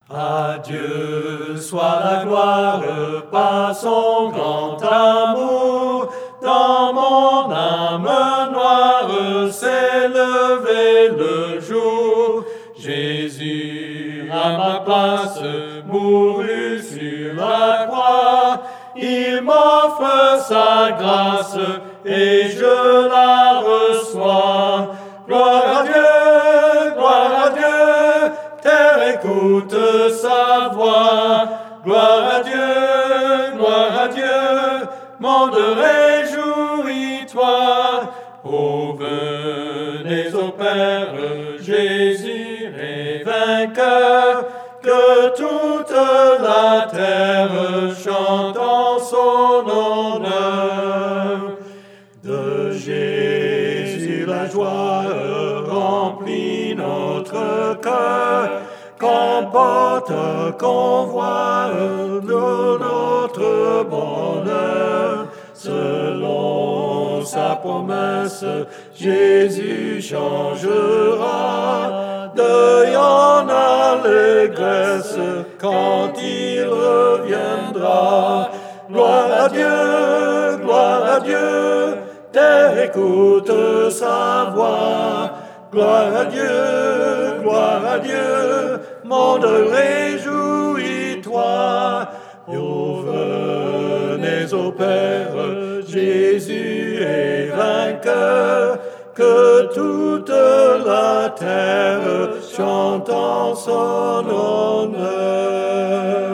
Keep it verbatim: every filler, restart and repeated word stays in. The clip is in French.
À Dieu soit la gloire par son grand amour. Dans mon âme noire s'est levé le jour. Jésus à ma place mourut sur la croix. Il m'offre sa grâce et je la reçois. Gloire à Dieu, gloire à Dieu, terre écoute sa voix. Gloire à Dieu, gloire à Dieu, monde réjouis-toi. Ô venez au Père, Jésus est vainqueur, que toute la terre chante en son honneur. De Jésus la joie remplit notre cœur, qu'emporte, convoi de notre bonheur. Selon sa promesse, Jésus changera deuil en allégresse quand il reviendra. Gloire à Dieu, gloire à Dieu, terre écoute sa voix. Gloire à Dieu, gloire à Dieu, monde réjouis-toi. Ô venez au Père, Jésus est vainqueur, que toute la terre chante en son honneur.